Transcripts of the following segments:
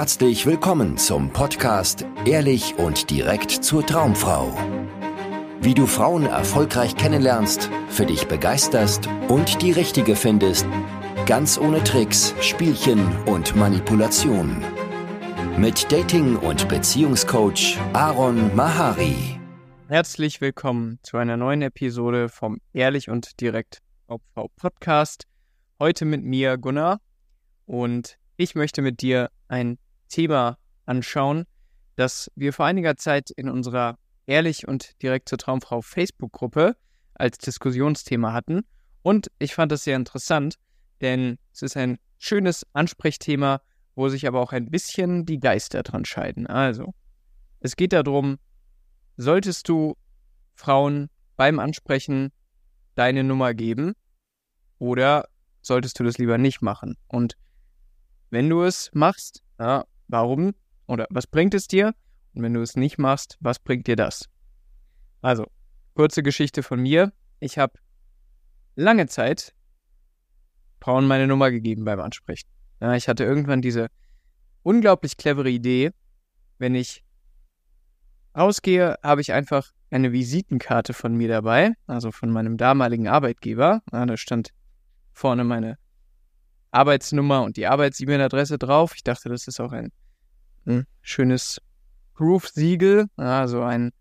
Herzlich willkommen zum Podcast Ehrlich und direkt zur Traumfrau. Wie du Frauen erfolgreich kennenlernst, für dich begeisterst und die richtige findest, ganz ohne Tricks, Spielchen und Manipulation. Mit Dating- und Beziehungscoach Aaron Mahari. Herzlich willkommen zu einer neuen Episode vom Ehrlich und direkt Traumfrau Podcast. Heute mit mir Gunnar und ich möchte mit dir ein Thema anschauen, das wir vor einiger Zeit in unserer Ehrlich und direkt zur Traumfrau Facebook-Gruppe als Diskussionsthema hatten. Und ich fand das sehr interessant, denn es ist ein schönes Ansprechthema, wo sich aber auch ein bisschen die Geister dran scheiden. Also, es geht darum, solltest du Frauen beim Ansprechen deine Nummer geben oder solltest du das lieber nicht machen? Und wenn du es machst, ja, warum oder was bringt es dir? Und wenn du es nicht machst, was bringt dir das? Also, kurze Geschichte von mir. Ich habe lange Zeit Frauen meine Nummer gegeben beim Ansprechen. Ja, ich hatte irgendwann diese unglaublich clevere Idee, wenn ich rausgehe, habe ich einfach eine Visitenkarte von mir dabei, also von meinem damaligen Arbeitgeber. Ja, da stand vorne meine Arbeitsnummer und die Arbeits-E-Mail-Adresse drauf. Ich dachte, das ist auch ein schönes Proof-Siegel, also ein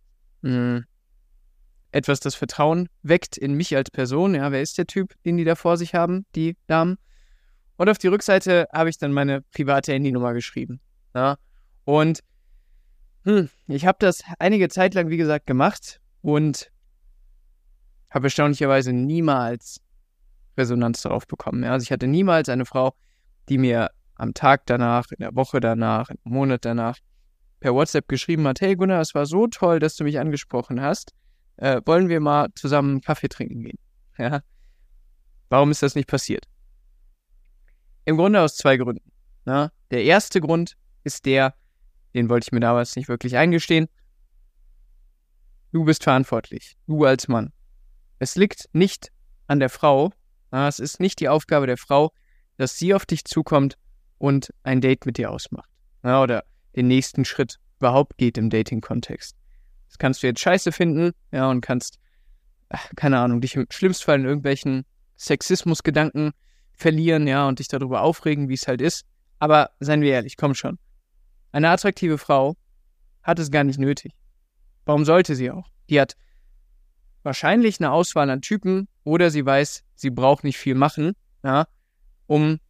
etwas, das Vertrauen weckt in mich als Person. Ja, wer ist der Typ, den die da vor sich haben, die Damen? Und auf die Rückseite habe ich dann meine private Handynummer geschrieben. Ja, und ich habe das einige Zeit lang, wie gesagt, gemacht und habe erstaunlicherweise niemals Resonanz darauf bekommen. Ja, also ich hatte niemals eine Frau, die mir am Tag danach, in der Woche danach, im Monat danach per WhatsApp geschrieben hat: Hey Gunnar, es war so toll, dass du mich angesprochen hast. Wollen wir mal zusammen einen Kaffee trinken gehen? Ja. Warum ist das nicht passiert? Im Grunde aus zwei Gründen. Ja. Der erste Grund ist den wollte ich mir damals nicht wirklich eingestehen. Du bist verantwortlich, du als Mann. Es liegt nicht an der Frau, es ist nicht die Aufgabe der Frau, dass sie auf dich zukommt und ein Date mit dir ausmacht. Ja, oder den nächsten Schritt überhaupt geht im Dating-Kontext. Das kannst du jetzt scheiße finden, ja, und kannst, keine Ahnung, dich im schlimmsten Fall in irgendwelchen Sexismus-Gedanken verlieren, ja, und dich darüber aufregen, wie es halt ist. Aber seien wir ehrlich, komm schon. Eine attraktive Frau hat es gar nicht nötig. Warum sollte sie auch? Die hat wahrscheinlich eine Auswahl an Typen oder sie weiß, sie braucht nicht viel machen, ja, um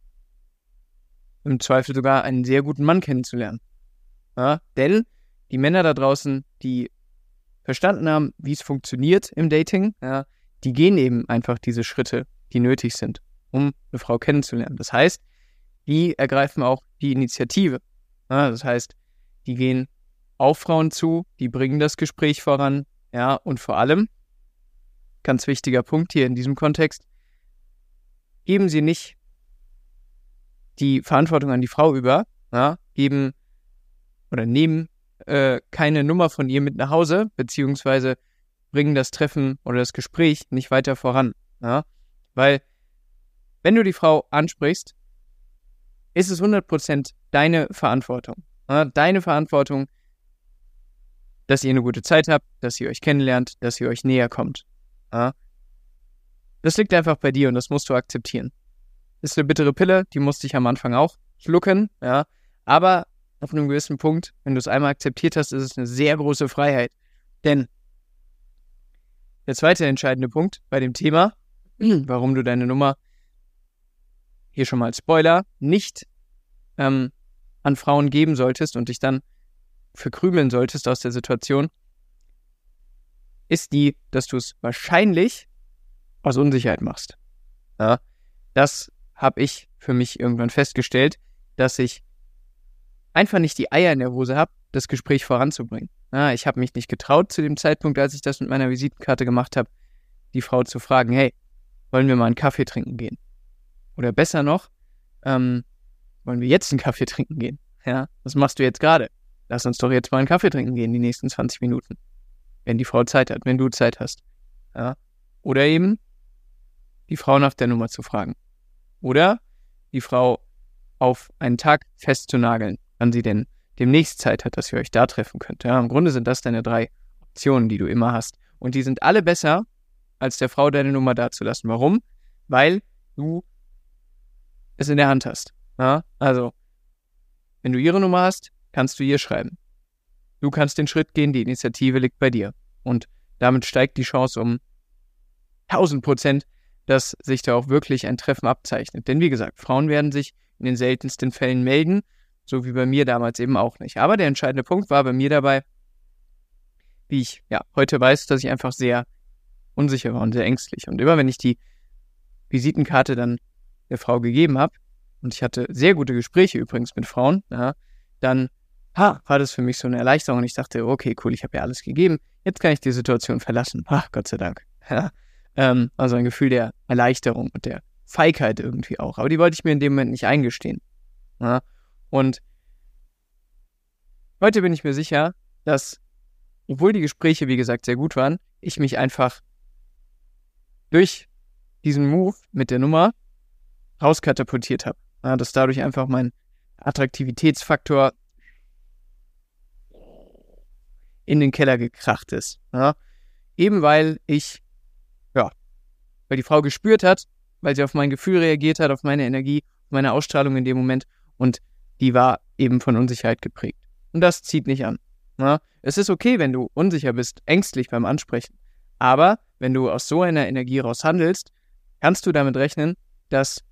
im Zweifel sogar einen sehr guten Mann kennenzulernen. Ja, denn die Männer da draußen, die verstanden haben, wie es funktioniert im Dating, ja, die gehen eben einfach diese Schritte, die nötig sind, um eine Frau kennenzulernen. Das heißt, die ergreifen auch die Initiative. Ja, das heißt, die gehen auf Frauen zu, die bringen das Gespräch voran, ja, und vor allem, ganz wichtiger Punkt hier in diesem Kontext, geben sie nicht die Verantwortung an die Frau über, ja, geben oder nehmen keine Nummer von ihr mit nach Hause, beziehungsweise bringen das Treffen oder das Gespräch nicht weiter voran. Ja, weil, wenn du die Frau ansprichst, ist es 100% deine Verantwortung. Ja, deine Verantwortung, dass ihr eine gute Zeit habt, dass ihr euch kennenlernt, dass ihr euch näher kommt. Ja. Das liegt einfach bei dir und das musst du akzeptieren. Ist eine bittere Pille, die musste ich am Anfang auch schlucken, ja. Aber auf einem gewissen Punkt, wenn du es einmal akzeptiert hast, ist es eine sehr große Freiheit. Denn der zweite entscheidende Punkt bei dem Thema, warum du deine Nummer, hier schon mal als Spoiler, nicht an Frauen geben solltest und dich dann verkrümeln solltest aus der Situation, ist die, dass du es wahrscheinlich aus Unsicherheit machst. Ja, das habe ich für mich irgendwann festgestellt, dass ich einfach nicht die Eier in der Hose habe, das Gespräch voranzubringen. Ja, ich habe mich nicht getraut zu dem Zeitpunkt, als ich das mit meiner Visitenkarte gemacht habe, die Frau zu fragen: Hey, wollen wir mal einen Kaffee trinken gehen? Oder besser noch, wollen wir jetzt einen Kaffee trinken gehen? Ja, was machst du jetzt gerade? Lass uns doch jetzt mal einen Kaffee trinken gehen, die nächsten 20 Minuten. Wenn die Frau Zeit hat, wenn du Zeit hast. Ja. Oder eben die Frau nach der Nummer zu fragen. Oder die Frau auf einen Tag festzunageln. wann sie denn demnächst Zeit hat, dass ihr euch da treffen könnt. Ja, im Grunde sind das deine 3 Optionen, die du immer hast. Und die sind alle besser, als der Frau deine Nummer dazulassen. Warum? Weil du es in der Hand hast. Ja? Also, wenn du ihre Nummer hast, kannst du ihr schreiben. Du kannst den Schritt gehen, die Initiative liegt bei dir. Und damit steigt die Chance um 1000%, dass sich da auch wirklich ein Treffen abzeichnet. Denn wie gesagt, Frauen werden sich in den seltensten Fällen melden, so wie bei mir damals eben auch nicht. Aber der entscheidende Punkt war bei mir dabei, wie ich heute weiß, dass ich einfach sehr unsicher war und sehr ängstlich. Und immer wenn ich die Visitenkarte dann der Frau gegeben habe, und ich hatte sehr gute Gespräche übrigens mit Frauen, dann war das für mich so eine Erleichterung. Und ich dachte, okay, cool, ich habe ja alles gegeben, jetzt kann ich die Situation verlassen. Gott sei Dank. Ja. Also ein Gefühl der Erleichterung und der Feigheit irgendwie auch. Aber die wollte ich mir in dem Moment nicht eingestehen. Ja. Und heute bin ich mir sicher, dass, obwohl die Gespräche, wie gesagt, sehr gut waren, ich mich einfach durch diesen Move mit der Nummer rauskatapultiert habe. Ja, dass dadurch einfach mein Attraktivitätsfaktor in den Keller gekracht ist. Ja. Eben weil weil die Frau gespürt hat, weil sie auf mein Gefühl reagiert hat, auf meine Energie, auf meine Ausstrahlung in dem Moment, und die war eben von Unsicherheit geprägt. Und das zieht nicht an. Ja. Es ist okay, wenn du unsicher bist, ängstlich beim Ansprechen. Aber wenn du aus so einer Energie raus handelst, kannst du damit rechnen, dass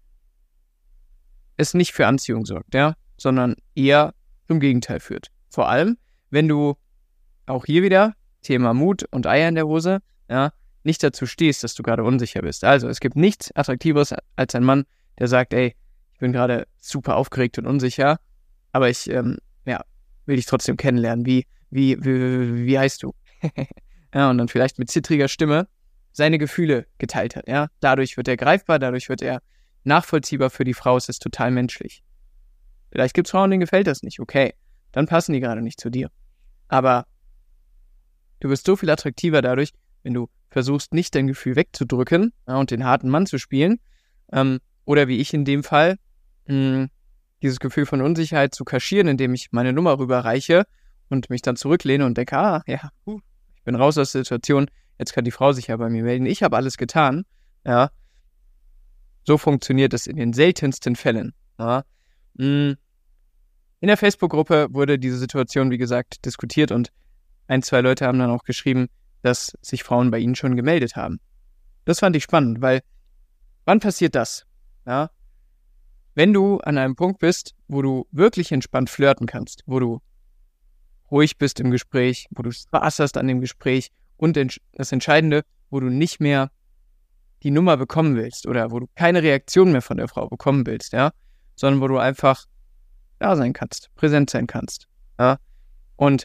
es nicht für Anziehung sorgt, sondern eher zum Gegenteil führt. Vor allem, wenn du auch hier wieder, Thema Mut und Eier in der Hose, nicht dazu stehst, dass du gerade unsicher bist. Also, es gibt nichts Attraktiveres als ein Mann, der sagt, ey, ich bin gerade super aufgeregt und unsicher, aber ich will dich trotzdem kennenlernen. Wie heißt du? Und dann vielleicht mit zittriger Stimme seine Gefühle geteilt hat. Ja? Dadurch wird er greifbar, dadurch wird er nachvollziehbar für die Frau. Es ist total menschlich. Vielleicht gibt es Frauen, denen gefällt das nicht. Okay, dann passen die gerade nicht zu dir. Aber du wirst so viel attraktiver dadurch, wenn du versuchst, nicht dein Gefühl wegzudrücken und den harten Mann zu spielen. Oder wie ich in dem Fall, dieses Gefühl von Unsicherheit zu kaschieren, indem ich meine Nummer rüberreiche und mich dann zurücklehne und denke, ich bin raus aus der Situation, jetzt kann die Frau sich ja bei mir melden. Ich habe alles getan. Ja. So funktioniert es in den seltensten Fällen. Ja. In der Facebook-Gruppe wurde diese Situation, wie gesagt, diskutiert, und 1, 2 Leute haben dann auch geschrieben, dass sich Frauen bei ihnen schon gemeldet haben. Das fand ich spannend, weil wann passiert das? Ja? Wenn du an einem Punkt bist, wo du wirklich entspannt flirten kannst, wo du ruhig bist im Gespräch, wo du Spaß hast an dem Gespräch und das Entscheidende, wo du nicht mehr die Nummer bekommen willst oder wo du keine Reaktion mehr von der Frau bekommen willst, sondern wo du einfach da sein kannst, präsent sein kannst. Ja? Und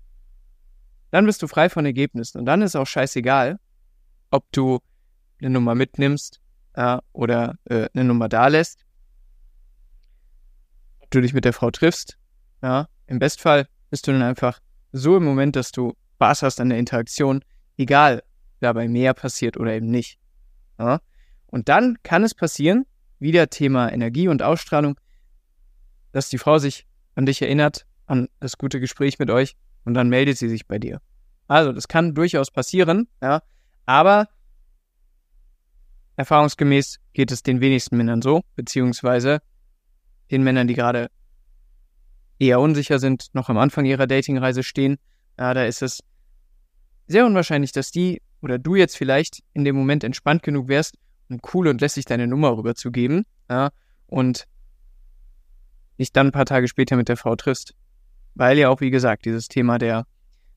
dann bist du frei von Ergebnissen. Und dann ist auch scheißegal, ob du eine Nummer mitnimmst oder eine Nummer da lässt. Ob du dich mit der Frau triffst. Ja? Im Bestfall bist du dann einfach so im Moment, dass du Spaß hast an der Interaktion, egal, dabei mehr passiert oder eben nicht. Ja? Und dann kann es passieren, wieder Thema Energie und Ausstrahlung, dass die Frau sich an dich erinnert, an das gute Gespräch mit euch, und dann meldet sie sich bei dir. Also, das kann durchaus passieren, aber erfahrungsgemäß geht es den wenigsten Männern so, beziehungsweise den Männern, die gerade eher unsicher sind, noch am Anfang ihrer Datingreise stehen. Da ist es sehr unwahrscheinlich, dass die oder du jetzt vielleicht in dem Moment entspannt genug wärst, um cool und lässig deine Nummer rüberzugeben, und dich dann ein paar Tage später mit der Frau triffst. Weil ja auch, wie gesagt, dieses Thema der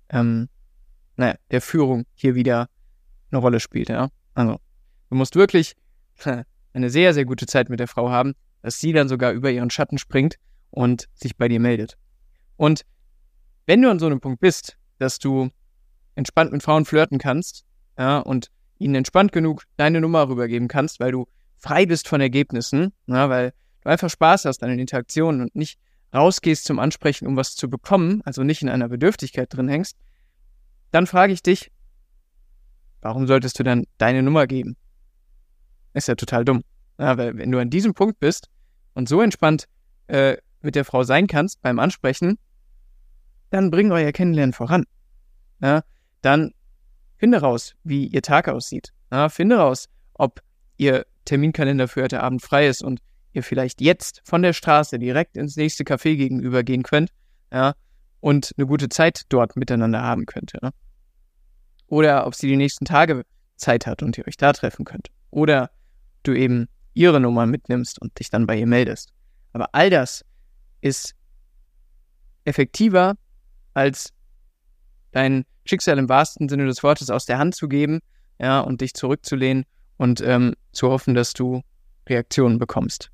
Führung hier wieder eine Rolle spielt. Ja? Also, du musst wirklich eine sehr, sehr gute Zeit mit der Frau haben, dass sie dann sogar über ihren Schatten springt und sich bei dir meldet. Und wenn du an so einem Punkt bist, dass du entspannt mit Frauen flirten kannst, und ihnen entspannt genug deine Nummer rübergeben kannst, weil du frei bist von Ergebnissen, weil du einfach Spaß hast an den Interaktionen und nicht rausgehst zum Ansprechen, um was zu bekommen, also nicht in einer Bedürftigkeit drin hängst, dann frage ich dich, warum solltest du dann deine Nummer geben? Ist ja total dumm. Weil wenn du an diesem Punkt bist und so entspannt mit der Frau sein kannst beim Ansprechen, dann bring euer Kennenlernen voran. Ja, dann finde raus, wie ihr Tag aussieht. Ja, finde raus, ob ihr Terminkalender für heute Abend frei ist und ihr vielleicht jetzt von der Straße direkt ins nächste Café gegenüber gehen könnt, ja, und eine gute Zeit dort miteinander haben könnt. Ja. Oder ob sie die nächsten Tage Zeit hat und ihr euch da treffen könnt. Oder du eben ihre Nummer mitnimmst und dich dann bei ihr meldest. Aber all das ist effektiver, als dein Schicksal im wahrsten Sinne des Wortes aus der Hand zu geben, ja, und dich zurückzulehnen und zu hoffen, dass du Reaktionen bekommst.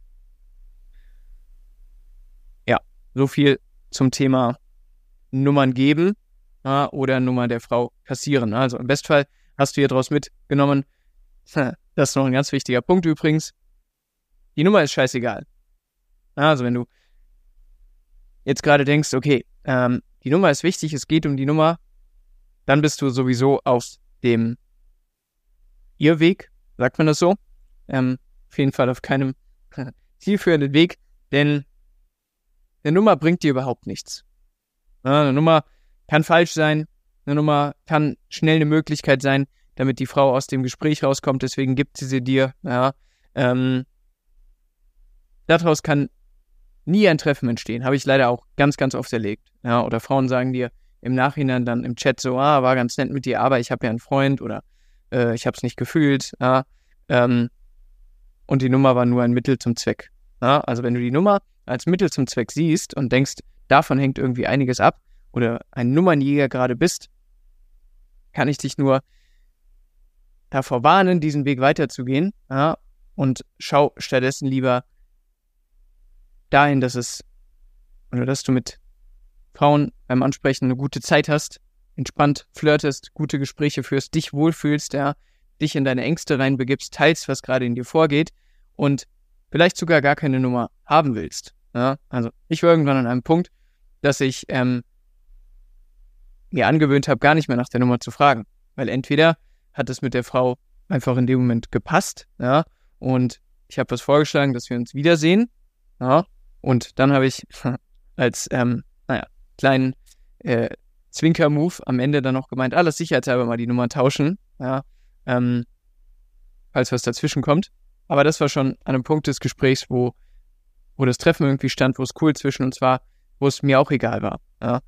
Ja, so viel zum Thema Nummern geben, ja, oder Nummer der Frau kassieren. Also im Bestfall hast du hier draus mitgenommen, das ist noch ein ganz wichtiger Punkt übrigens, die Nummer ist scheißegal. Also wenn du jetzt gerade denkst, okay, die Nummer ist wichtig, es geht um die Nummer, dann bist du sowieso auf dem Irrweg, sagt man das so? Auf jeden Fall auf keinem zielführenden Weg, denn eine Nummer bringt dir überhaupt nichts. Ja, eine Nummer kann falsch sein, eine Nummer kann schnell eine Möglichkeit sein, damit die Frau aus dem Gespräch rauskommt, deswegen gibt sie dir. Ja, daraus kann nie ein Treffen entstehen, habe ich leider auch ganz, ganz oft erlebt. Ja, oder Frauen sagen dir im Nachhinein dann im Chat so, war ganz nett mit dir, aber ich habe ja einen Freund oder ich habe es nicht gefühlt. Ja, und die Nummer war nur ein Mittel zum Zweck. Ja, also wenn du die Nummer als Mittel zum Zweck siehst und denkst, davon hängt irgendwie einiges ab oder ein Nummernjäger gerade bist, kann ich dich nur davor warnen, diesen Weg weiterzugehen, ja, und schau stattdessen lieber dahin, dass du mit Frauen beim Ansprechen eine gute Zeit hast, entspannt flirtest, gute Gespräche führst, dich wohlfühlst, ja, dich in deine Ängste reinbegibst, teilst, was gerade in dir vorgeht und vielleicht sogar gar keine Nummer haben willst. Ja. Also ich war irgendwann an einem Punkt, dass ich mir angewöhnt habe, gar nicht mehr nach der Nummer zu fragen, weil entweder hat es mit der Frau einfach in dem Moment gepasst, ja, und ich habe was vorgeschlagen, dass wir uns wiedersehen, ja, und dann habe ich als, kleinen Zwinker-Move am Ende dann noch gemeint, lass sicherheitshalber mal die Nummer tauschen, ja, falls was dazwischen kommt. Aber das war schon an einem Punkt des Gesprächs, wo das Treffen irgendwie stand, wo es cool zwischen uns war, wo es mir auch egal war, ja.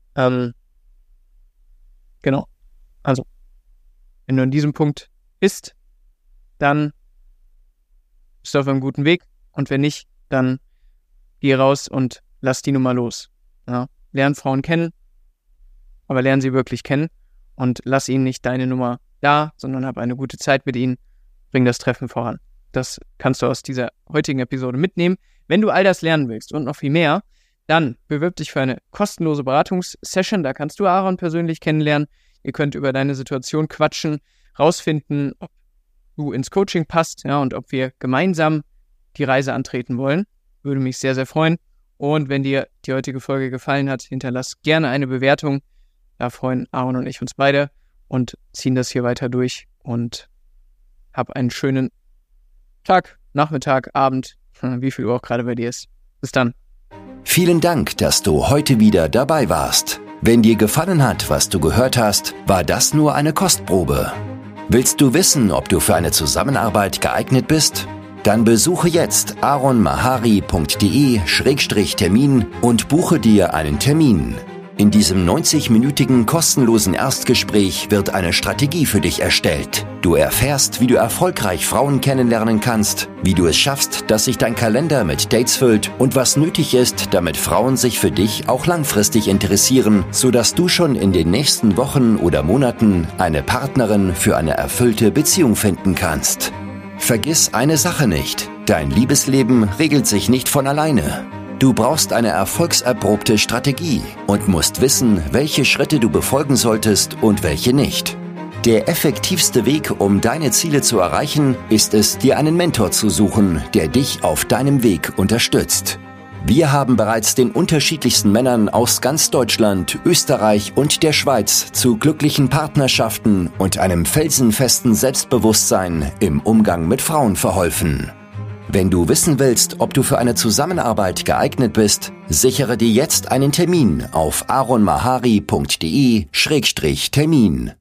Genau. Also, wenn du an diesem Punkt bist, dann bist du auf einem guten Weg. Und wenn nicht, dann geh raus und lass die Nummer los. Ja? Lern Frauen kennen, aber lern sie wirklich kennen und lass ihnen nicht deine Nummer da, sondern hab eine gute Zeit mit ihnen. Bring das Treffen voran. Das kannst du aus dieser heutigen Episode mitnehmen. Wenn du all das lernen willst und noch viel mehr, dann bewirb dich für eine kostenlose Beratungssession. Da kannst du Aaron persönlich kennenlernen. Ihr könnt über deine Situation quatschen, rausfinden, ob du ins Coaching passt, ja, und ob wir gemeinsam die Reise antreten wollen. Würde mich sehr, sehr freuen. Und wenn dir die heutige Folge gefallen hat, hinterlass gerne eine Bewertung. Da freuen Aaron und ich uns beide und ziehen das hier weiter durch. Und hab einen schönen Tag, Nachmittag, Abend, wie viel Uhr auch gerade bei dir ist. Bis dann. Vielen Dank, dass du heute wieder dabei warst. Wenn dir gefallen hat, was du gehört hast, war das nur eine Kostprobe. Willst du wissen, ob du für eine Zusammenarbeit geeignet bist? Dann besuche jetzt aronmahari.de/Termin und buche dir einen Termin. In diesem 90-minütigen kostenlosen Erstgespräch wird eine Strategie für dich erstellt. Du erfährst, wie du erfolgreich Frauen kennenlernen kannst, wie du es schaffst, dass sich dein Kalender mit Dates füllt und was nötig ist, damit Frauen sich für dich auch langfristig interessieren, sodass du schon in den nächsten Wochen oder Monaten eine Partnerin für eine erfüllte Beziehung finden kannst. Vergiss eine Sache nicht: Dein Liebesleben regelt sich nicht von alleine. Du brauchst eine erfolgserprobte Strategie und musst wissen, welche Schritte du befolgen solltest und welche nicht. Der effektivste Weg, um deine Ziele zu erreichen, ist es, dir einen Mentor zu suchen, der dich auf deinem Weg unterstützt. Wir haben bereits den unterschiedlichsten Männern aus ganz Deutschland, Österreich und der Schweiz zu glücklichen Partnerschaften und einem felsenfesten Selbstbewusstsein im Umgang mit Frauen verholfen. Wenn du wissen willst, ob du für eine Zusammenarbeit geeignet bist, sichere dir jetzt einen Termin auf aronmahari.de/Termin.